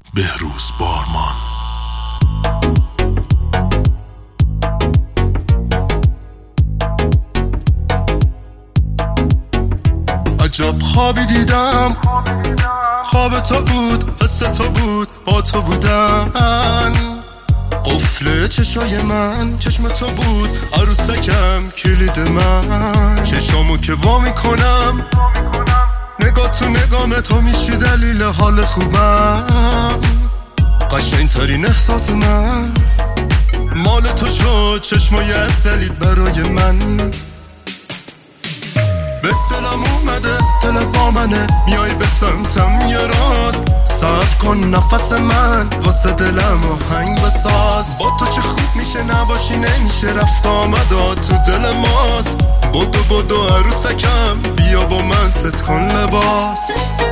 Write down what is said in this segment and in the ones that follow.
بهروز بارمان. عجب خوابی دیدم، خواب تو بود، حس تو بود، با تو بودن. قفل چشای من چشم تو بود، عروسکم کلید من. چشامو که وا میکنم، نگاه تو نگام تو میشی دلیل حال خوبم. قشنگترین احساس من مال تو شد، چشمای اصلیت برای من. به دلم اومده، دل با منه، میای به سمتم یه راست. صبر کن نفس من، واسه دلم آهنگ بساز. با تو چه خوب میشه، نباشی نمیشه، رفت آمدات تو دل ماست. بدو بدو عروسکم، بیا با من ست کن لباس.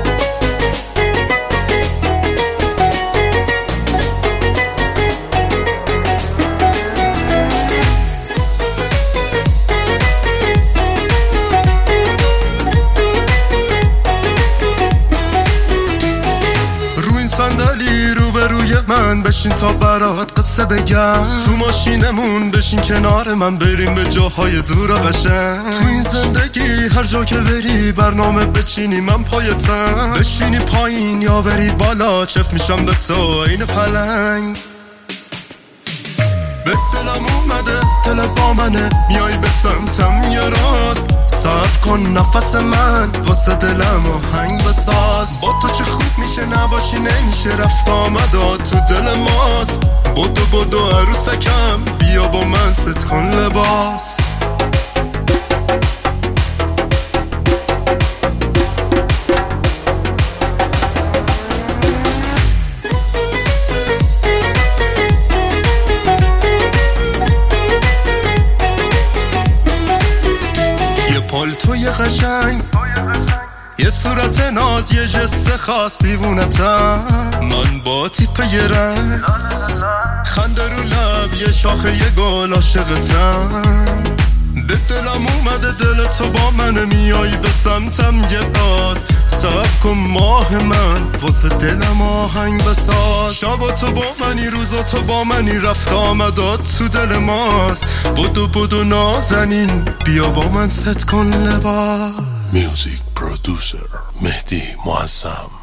صندلی روبروی من بشین تا برات قصه بگم. تو ماشینمون بشین کنار من، بریم به جاهای دور و قشنگ. تو این زندگی هر جا که بری برنامه بچینی، من پایتم. بشینی پایین یا بری بالا، چف میشم به تو این پلنگ. به دلم اومده، دل با منه، میای به سمتم یه راست. صبر کن نفس من، واسه دلم آهنگ بساز. با تو چه خوب میشه، نباشی نمیشه، رفت آمدات تو دل ماست. بدو بدو عروسکم، بیا با من ست کن لباس. پالتوی قشنگ، یه صورت ناز، یه جست خاص، دیوونتم من با تیپ یه رنگ. خنده رو لب، یه شاخه یه گل، عاشقتم. به دلم اومده، دل تو با منه، میایی به سمتم یه باز. صبر کن ماه من، واسه دلم آهنگ بساز. شب تو با منی، روزا تو با منی، رفت آمدات تو دل ماست. بدو بدو نازنین، بیا با من ست کن لباس. میوزیک پرودوسر مهدی معظم.